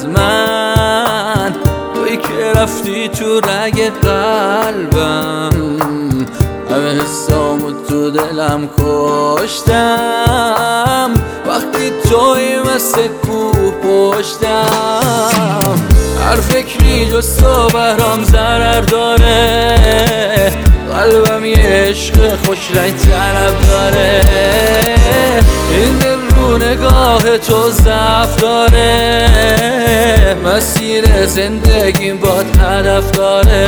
از من، تویی که رفتی تو رگ قلبم، همه حسامو تو دلم کشتم. وقتی توی مثل کوه پشتم، هر فکری جز تو برام ضرر داره، قلبم یه عشق خوش رنگ طلب داره. این دل رو نگاه تو ضعف داره، مسیر زندگیم باد هدف داره.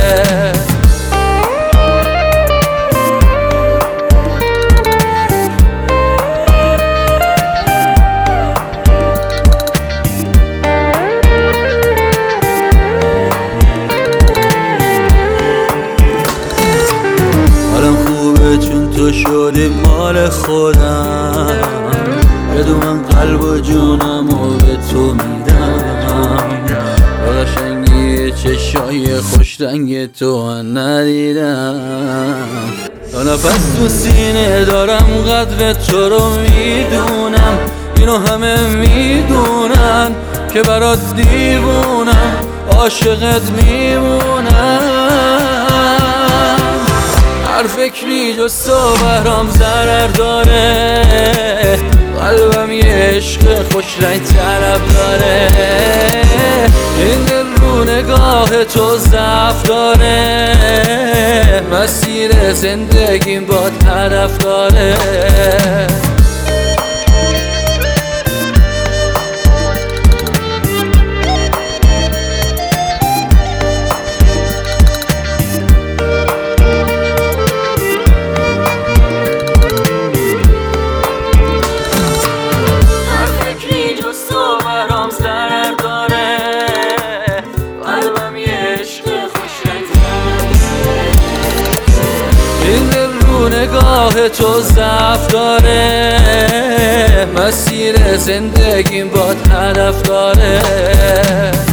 چون تو شدی مال خودم، بدون قلب و جونمو به تو میدم. قشنگی چشای خوش رنگ تو ندیدم، تا نفس تو سینه دارم قدر تو رو میدونم. اینو همه میدونن که برات دیوونم، عاشقت میمونم. هر فکری جز تو برام ضرر داره، قلبم یه عشق خوش رنگ طلب داره. این دل رو نگاه تو ضعف داره، مسیر زندگیم باد هدف داره. نگاه تو ضعف داره، مسیر زندگیم باد هدف داره.